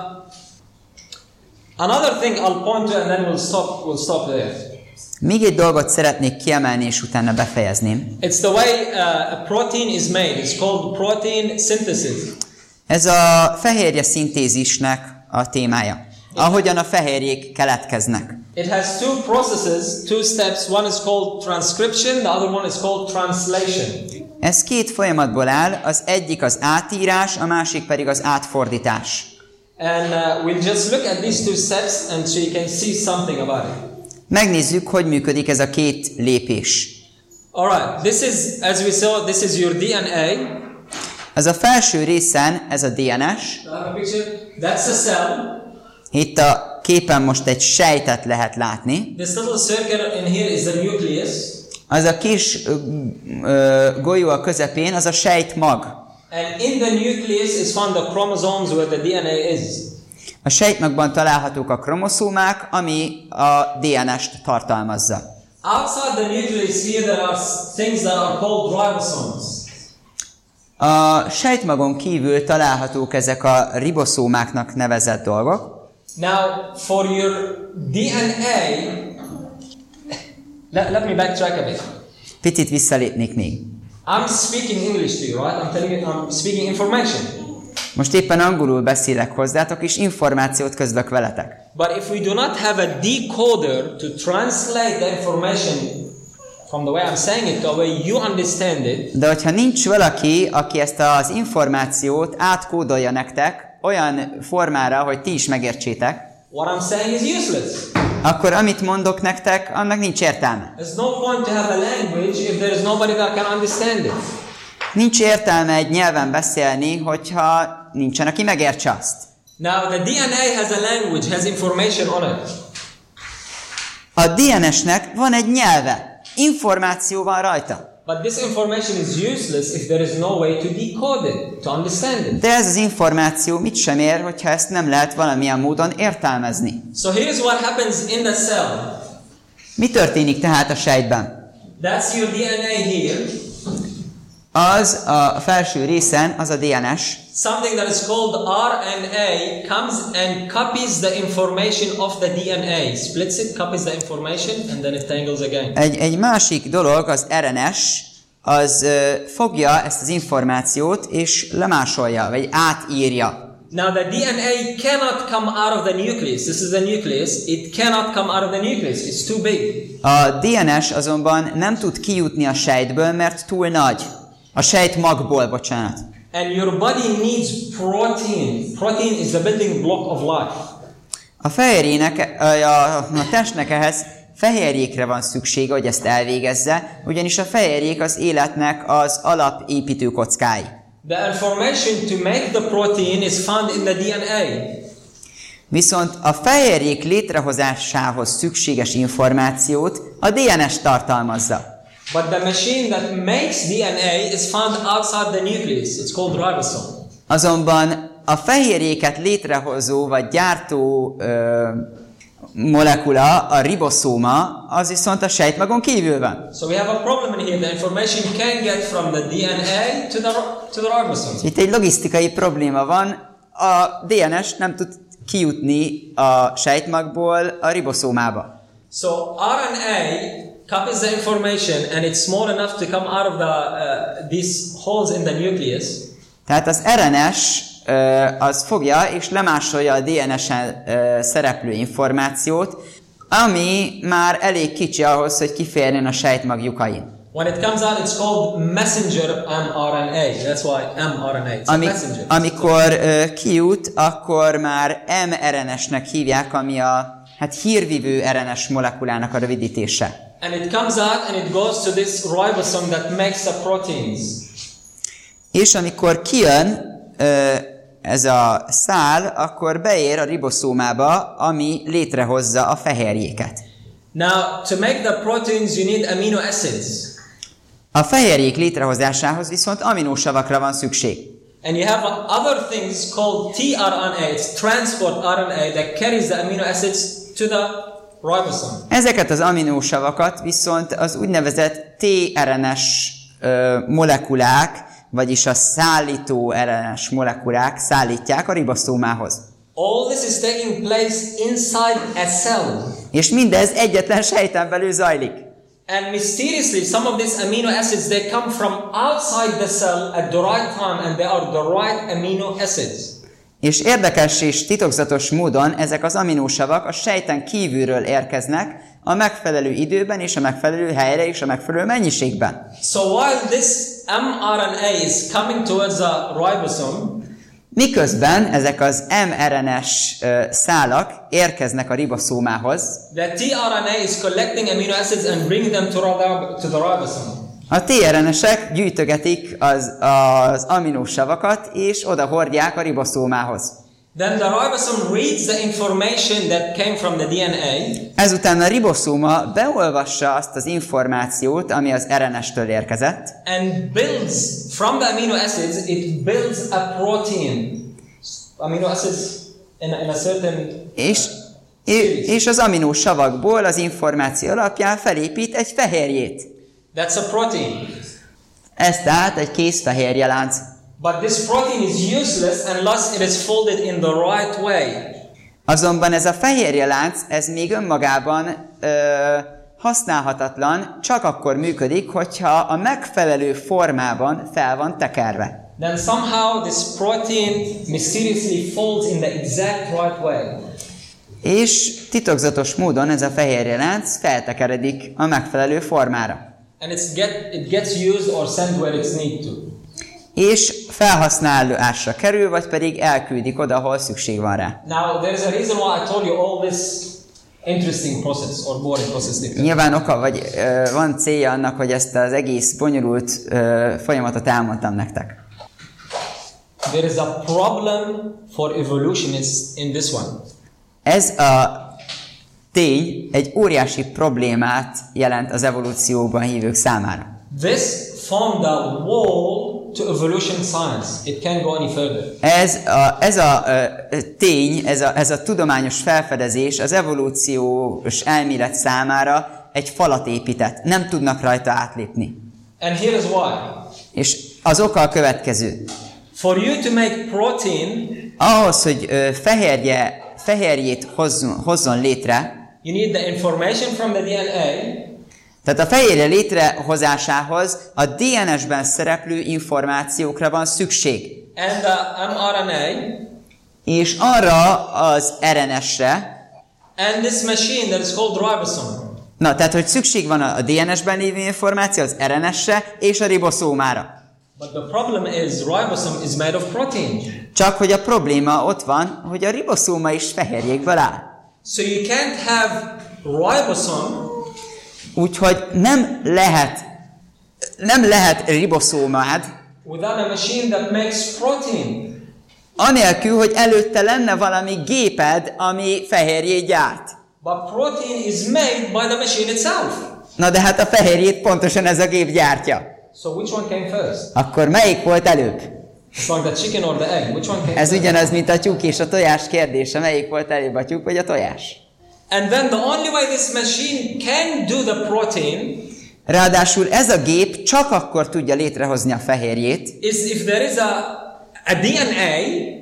another thing I'll point to and then we'll stop there. Még egy dolgot szeretnék kiemelni, és utána befejezném. It's the way a protein is made. It's called protein synthesis. Ez a fehérje szintézisnek a témája. Ahogyan a fehérjék keletkeznek. It has two processes, two steps. One is called transcription, the other one is called translation. Ez két folyamatból áll, az egyik az átírás, a másik pedig az átfordítás. And we'll just look at these two steps and so you can see something about it. Megnézzük, hogy működik ez a két lépés. Alright, this is, as we saw, this is your DNA. Ez a felső részen, ez a DNS. That's a cell. Itt a képen most egy sejtet lehet látni. This little circle in here is the nucleus. Az a kis golyó a közepén, az a sejtmag. And in the nucleus is found the chromosomes where the DNA is. A sejtmagban találhatók a kromoszómák, ami a DNS-t tartalmazza. Outside the nucleus here there are things that are called ribosomes. A sejtmagon kívül találhatók ezek a riboszómáknak nevezett dolgok. Now, for your DNA, let me backtrack a bit. Picit visszalépnék még. I'm speaking English to you, right? I'm telling you, I'm speaking information. Most éppen angolul beszélek hozzátok, és információt közlök veletek. But if we do not have a decoder to translate the information from the way I'm saying it to the way you understand it, De hogyha nincs valaki, aki ezt az információt átkódolja nektek olyan formára, hogy ti is megértsétek, what I'm saying is useless. akkor amit mondok nektek, annak nincs értelme. There's no point to have a language if there is nobody that can understand it. Nincs értelme egy nyelven beszélni, hogyha nincsen, aki megértse azt. Now, the DNA has a language, has information on it. A DNS-nek van egy nyelve, információ van rajta. But this information is useless if there is no way to decode it, to understand it. De ez az információ mit sem ér, hogyha ezt nem lehet valamilyen módon értelmezni. So here's what happens in the cell. Mi történik tehát a sejtben? That's your DNA here. Az a felső részen, az a DNS. Something that is called RNA comes and copies the information of the DNA. Splits it, copies the information, and then it tangles again. Egy másik dolog, az RNS, az fogja ezt az információt, és lemásolja, vagy átírja. Now the DNA cannot come out of the nucleus. This is the nucleus. It cannot come out of the nucleus. It's too big. A DNS azonban nem tud kijutni a sejtből, mert túl nagy. A sejtmagból, bocsánat. And your body needs protein. Protein is the building block of life. A fehérjének, a testnek ehhez fehérjékre van szüksége, hogy ezt elvégezze, ugyanis a fehérjék az életnek az alapépítő kockái. The information to make the protein is found in the DNA. Viszont a fehérjék létrehozásához szükséges információt a DNS tartalmazza. But the machine that makes DNA is found outside the nucleus. It's called ribosome. Azonban a fehérjéket létrehozó vagy gyártó molekula, a riboszóma, az viszont a sejtmagon kívül van. So we have a problem in here. The information can get from the DNA to the ribosome. Itt egy logisztikai probléma van, a DNS nem tud kijutni a sejtmagból a riboszómába. So RNA copies the information and it's small enough to come out of these holes in the nucleus. Tehát az RNS az fogja és lemásolja a DNS-en szereplő információt, ami már elég kicsi ahhoz, hogy kiférjen a sejtmag lyukain. When it comes out, it's called messenger mRNA. That's why mRNA. It's a messenger. Amikor kijut, akkor már mRNS-nek hívják, ami a hírvivő RNS molekulának a rövidítése. And it comes out and it goes to this ribosome that makes the proteins. És amikor kijön ez a szál, akkor beér a riboszómába, ami létrehozza a fehérjéket. Now, to make the proteins, you need amino acids. A fehérjék létrehozásához viszont aminósavakra van szükség. And you have other things called tRNA, it's transport RNA that carries the amino acids to the ribosome. Ezeket az aminósavakat viszont az úgynevezett tRNS molekulák, vagyis a szállító RNS molekulák szállítják a riboszómához. All this is taking place inside a cell. És mindez egyetlen sejten belül zajlik. And mysteriously, some of these amino acids, they come from outside the cell at the right time and they are the right amino acids. És érdekes és titokzatos módon ezek az aminósavak a sejten kívülről érkeznek a megfelelő időben és a megfelelő helyre és a megfelelő mennyiségben. So while this mRNA is coming towards the ribosome, miközben ezek az mRNS szálak érkeznek a riboszómához, the tRNA is collecting amino acids and bringing them to the ribosome. A tRNS-ek gyűjtögetik az aminósavakat és oda hordják a riboszómához. Then the ribosome reads the information that came from the DNA. Ezután a riboszóma beolvassa azt az információt, ami az RNS-től érkezett. And builds from the amino acids, it builds a protein. Amino acids in a certain és az aminósavakból az információ alapján felépít egy fehérjét. That's a protein. Ez tehát egy kész fehérjelánc. But this protein is useless unless it is folded in the right way. Azonban ez a fehérjelánc, ez még önmagában használhatatlan, csak akkor működik, hogyha a megfelelő formában fel van tekerve. Then somehow this protein mysteriously folds in the exact right way. És titokzatos módon ez a fehérjelánc feltekeredik a megfelelő formára. And it gets used or sent where it's need to. És felhasználásra kerül, vagy pedig elküldik oda, ahol szükség van rá. Now, there is a reason why I told you all this interesting process or boring process. Nyilván oka, vagy van célja annak, hogy ezt az egész bonyolult folyamatot elmondtam nektek. There is a problem for evolutionists in this one. Ez a tény egy óriási problémát jelent az evolúcióban hívők számára. This formed a wall to evolution science. It can't go any further. Ez a tény, ez a tudományos felfedezés az evolúciós elmélet számára egy falat épített. Nem tudnak rajta átlépni. And here is why. És az oka a következő. For you to make protein, ahhoz, hogy fehérjét hozzon létre, you need the information from the DNA. Tehát a fehérje létrehozásához a DNS-ben szereplő információkra van szükség. And the mRNA. És arra az RNS-re. And this machine that is called ribosome. Na, tehát hogy szükség van a DNS-ben lévő információ, az RNS-re és a riboszómára. But the problem is ribosome is made of protein. Csak hogy a probléma ott van, hogy a riboszóma is fehérjékből áll. So you can't have ribosome. Úgyhogy nem lehet riboszómád without a machine that makes protein. Anélkül, hogy előtte lenne valami géped, ami fehérjét gyárt. But protein is made by the machine itself. Na de hát a fehérjét pontosan ez a gép gyártja. So which one came first? Akkor melyik volt előbb? It's like the chicken or the egg. Which one came Ez first? ugyanaz, mint a tyúk és a tojás kérdése. Melyik volt előbb, a tyúk vagy a tojás? And then the only way this machine can do the protein Ráadásul ez a gép csak akkor tudja létrehozni a fehérjét, is if there is a DNA,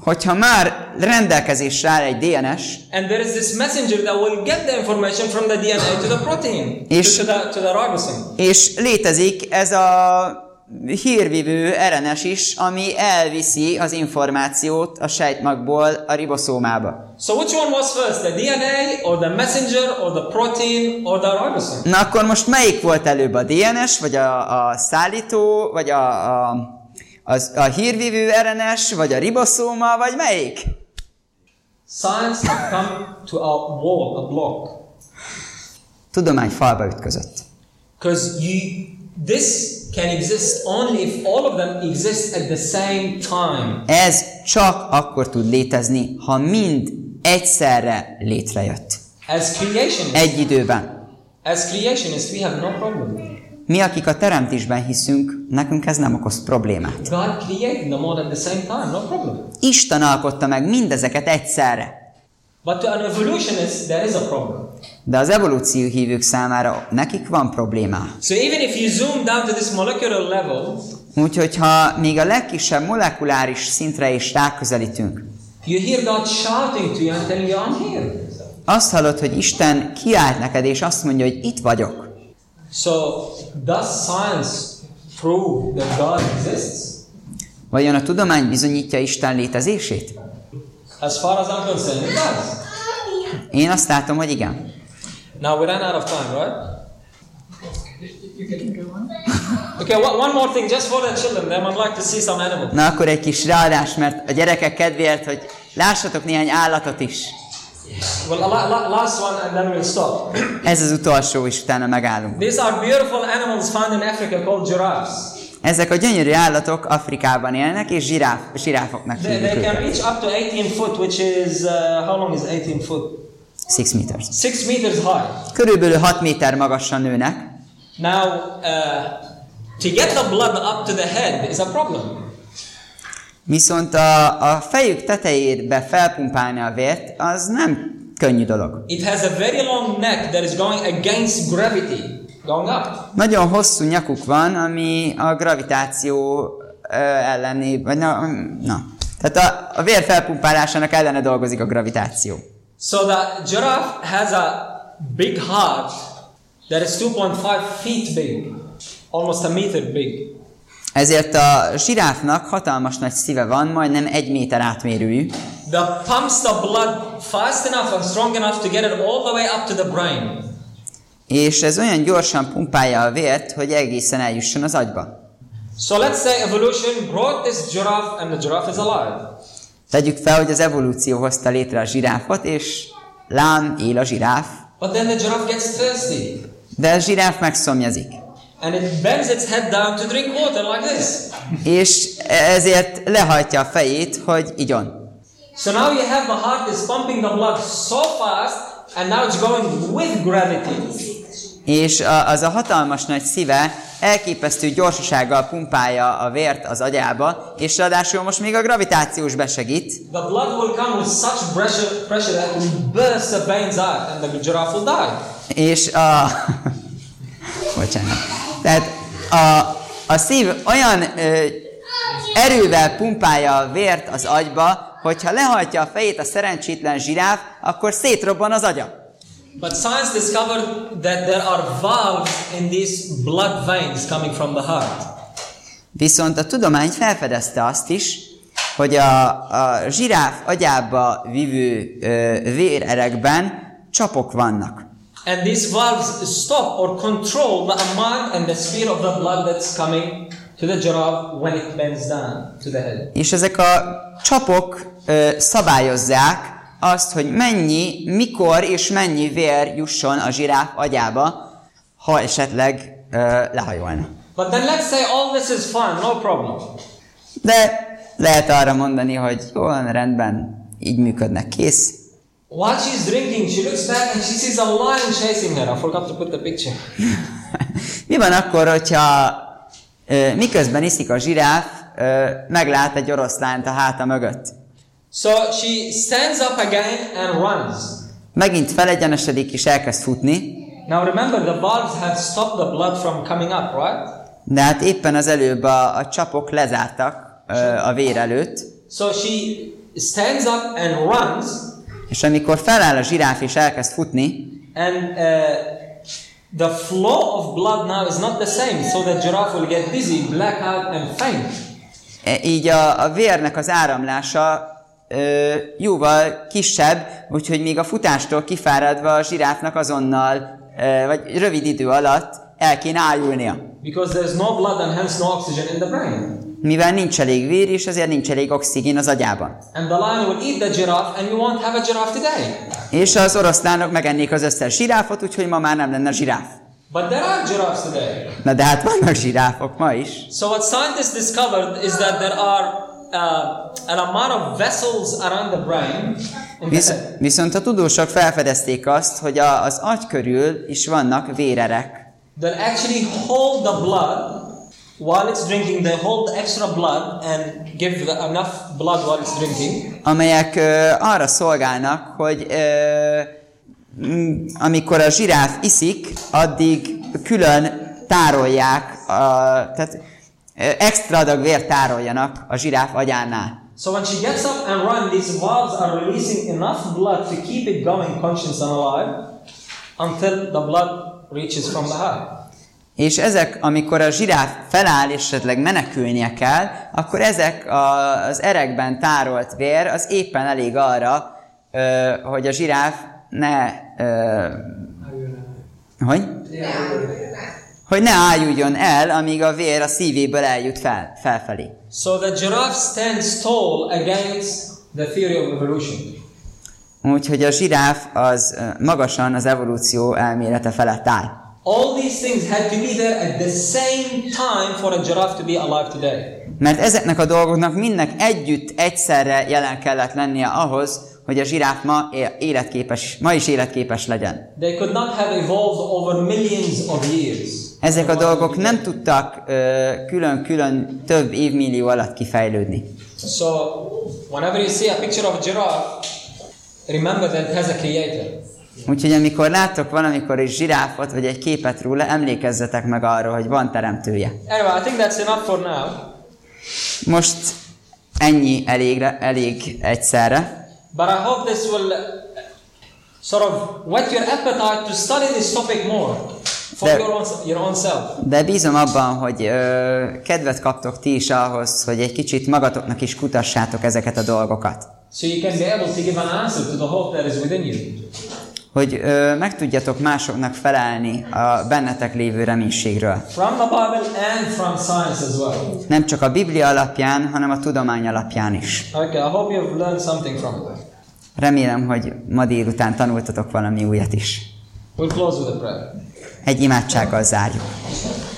hogyha már rendelkezésre áll egy DNS, and there is this messenger that will get the information from the DNA to the protein, to the ribosome. És létezik ez a hírvívő RNS is, ami elviszi az információt a sejtmagból a riboszómába. So which one was first, the DNA or the messenger or the protein or the ribosome? Na akkor most melyik volt előbb, a DNS, vagy a szállító, vagy a hírvívő RNS, vagy a riboszóma, vagy melyik? Science had come to a wall, a block. Tudomány falba ütközött. Because this can exist only if all of them exist at the same time. Ez csak akkor tud létezni, ha mind egyszerre létrejött. As creationists, Egy időben. as creationists, we have no problem. Mi, akik a teremtésben hiszünk, nekünk ez nem okoz problémát. God created them all at the same time, no problem. Isten alkotta meg mindezeket egyszerre. But to an evolutionist, there is a problem. De az evolúció hívők számára nekik van problémá. So even if you zoom down to this molecular level, Úgyhogy ha még a legkisebb molekuláris szintre is ráközelítünk, you hear God shouting to you and telling you, I'm here. azt hallod, hogy Isten kiált neked, és azt mondja, hogy itt vagyok. So does science prove that God exists? Vajon a tudomány bizonyítja Isten létezését? As far as I'm concerned, it does. Én azt látom, hogy igen. Now we ran out of time, right? Okay, one more thing, just for the children. They might like to see some animals. Na akkor egy kis ráadás, mert a gyerekek kedvéért, hogy lássatok néhány állatot is. Well, last one and then we'll stop. Ez az utolsó, és utána megállunk. These are beautiful animals found in Africa called giraffes. Ezek a gyönyörű állatok Afrikában élnek, és zsiráfoknak They hívjuk can őket. reach up to 18 foot, which is, how long is 18 foot? 6 meters. 6 meters high. Körülbelül 6 méter magasan nőnek. Now, to get the blood up to the head is a problem. Viszont a fejük tetejébe felpumpálni a vért, az nem könnyű dolog. It has a very long neck that is going against gravity, going up. Nagyon hosszú nyakuk van, ami a gravitáció elleni, vagy na. Tehát a vér felpumpálásának ellene dolgozik a gravitáció. So the giraffe has a big heart that is 2.5 feet big, almost a meter big. Ezért a zsiráfnak hatalmas nagy szíve van, majdnem 1 méter átmérőjű. That pumps the blood fast enough and strong enough to get it all the way up to the brain. És ez olyan gyorsan pumpálja a vért, hogy egészen eljusson az agyba. So let's say evolution brought this giraffe and the giraffe is alive. Tegyük fel, hogy az evolúció hozta létre a zsiráfot, és lám él a zsiráf, But then the giraffe gets thirsty. de a zsiráf megszomjazik. And it bends its head down to drink water like this. És ezért lehajtja a fejét, hogy igyon. So now you have the heart is pumping the blood so fast and now it's going with gravity. És az a hatalmas nagy szíve elképesztő gyorsasággal pumpálja a vért az agyába, és ráadásul most még a gravitációs besegít. The blood will come with such pressure that it will burst the veins out and the giraffe will die. És bocsánat. Tehát a szív olyan erővel pumpálja a vért az agyba, hogyha lehajtja a fejét a szerencsétlen zsiráf, akkor szétrobban az agya. But science discovered that there are valves in these blood veins coming from the heart. Viszont a tudomány felfedezte azt is, hogy a zsiráf agyába vívő vérerekben csapok vannak. And these valves stop or control the amount and the speed of the blood that's coming to the giraffe when it bends down to the head. És ezek a csapok szabályozzák azt, hogy mennyi, mikor és mennyi vér jusson a zsiráf agyába, ha esetleg lehajolna. But then let's say all this is fine, no problem. De lehet arra mondani, hogy jó, rendben, így működnek, kész. While she's drinking, she looks back and she sees a lion chasing her. I forgot to put the picture. Mi van akkor, hogyha miközben iszik a zsiráf, meglát egy oroszlánt a háta mögött? So she stands up again and runs. Megint felegyenesedik és elkezd futni. Now remember, the valves have stopped the blood from coming up, right? De hát éppen az előbb a csapok lezártak a vér előtt. So she stands up and runs, és amikor feláll a zsiráf és elkezd futni, and the flow of blood now is not the same, so the giraffe will get dizzy, black out, and faint. Így a vérnek az áramlása jóval kisebb, úgyhogy még a futástól kifáradva a zsiráfnak azonnal, vagy rövid idő alatt el kéne ájulnia. Because there's no blood and hence no oxygen in the brain. Mivel nincs elég vér, és ezért nincs elég oxigén az agyában. And the lion will eat the giraffe, and you won't have a giraffe today. És az oroszlánok megennék az összes zsiráfot, úgyhogy ma már nem lenne zsiráf. But there are giraffes today. Na de hát vannak zsiráfok ma is. So what scientists discovered is that there are an amount of vessels around the brain. Viszont a tudósok felfedezték azt, hogy az agy körül is vannak vérerek. That actually hold the blood while it's drinking. They hold the extra blood and give enough blood while it's drinking. Amelyek arra szolgálnak, hogy amikor a zsiráf iszik, addig külön tárolják, tehát extra adag vért tároljanak a zsiráf agyánál. So when she gets up and runs, these valves are releasing enough blood to keep it going conscious and alive until the blood reaches from the heart. És ezek, amikor a zsiráf feláll és esetleg menekülnie kell, akkor ezek az erekben tárolt vér az éppen elég arra, hogy a zsiráf hogy ne ájuljon el, amíg a vér a szívéből eljut felfelé. So the giraffe stands tall against the theory of evolution. Úgyhogy a zsiráf az magasan az evolúció elmélete felett áll. All these things had to be there at the same time for a giraffe to be alive today. Mert ezeknek a dolgoknak mindnek együtt egyszerre jelen kellett lennie ahhoz, hogy a zsiráf ma is életképes legyen. They could not have evolved over millions of years. Ezek a dolgok nem tudtak külön-külön több évmillió alatt kifejlődni. So, whenever you see a picture of a giraffe, remember that it has a creator. Úgyhogy amikor láttok valamikor egy zsiráfot, vagy egy képet róla, emlékezzetek meg arról, hogy van teremtője. Anyway, I think that's enough for now. Most ennyi elég egyszerre. But I hope this will sort of whet your appetite to study this topic more for your own self. De bízom abban, hogy kedvet kaptok ti is ahhoz, hogy egy kicsit magatoknak is kutassátok ezeket a dolgokat. So you can be able to give an answer to the hope that is within you. Hogy meg tudjatok másoknak felelni a bennetek lévő reménységről. From the Bible and from science as well. Nem csak a Biblia alapján, hanem a tudomány alapján is. Okay, I hope you've learned something from it. Remélem, hogy ma délután tanultatok valami újat is. We'll close with a prayer. Egy imádsággal zárjuk.